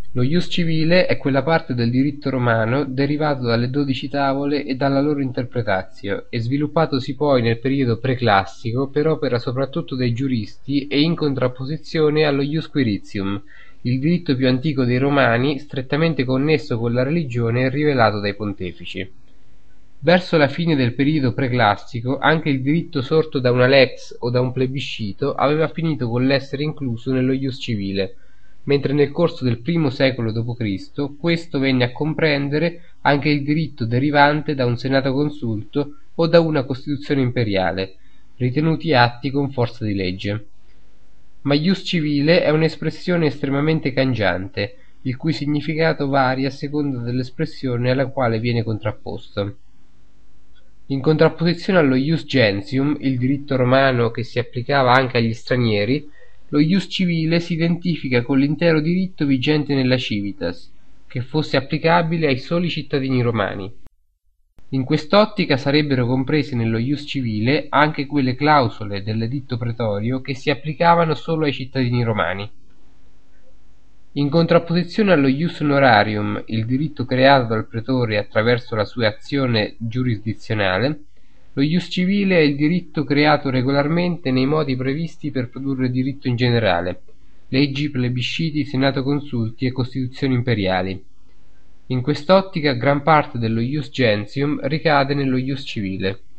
Lo ius civile è quella parte del diritto romano derivato dalle 12 tavole e dalla loro interpretatio, e sviluppatosi poi nel periodo preclassico per opera soprattutto dei giuristi e in contrapposizione allo ius quiritium, il diritto più antico dei Romani, strettamente connesso con la religione e rivelato dai pontefici. Verso la fine del periodo preclassico anche il diritto sorto da una lex o da un plebiscito aveva finito con l'essere incluso nello ius civile, mentre nel corso del I secolo d.C. questo venne a comprendere anche il diritto derivante da un senato consulto o da una costituzione imperiale, ritenuti atti con forza di legge. Ma ius civile è un'espressione estremamente cangiante, il cui significato varia a seconda dell'espressione alla quale viene contrapposto. In contrapposizione allo ius gentium, il diritto romano che si applicava anche agli stranieri, lo ius civile si identifica con l'intero diritto vigente nella civitas, che fosse applicabile ai soli cittadini romani. In quest'ottica sarebbero comprese nello ius civile anche quelle clausole dell'editto pretorio che si applicavano solo ai cittadini romani. In contrapposizione allo ius honorarium, il diritto creato dal pretore attraverso la sua azione giurisdizionale, lo ius civile è il diritto creato regolarmente nei modi previsti per produrre diritto in generale: leggi, plebisciti, senato consulti e costituzioni imperiali. In quest'ottica gran parte dello ius gentium ricade nello ius civile.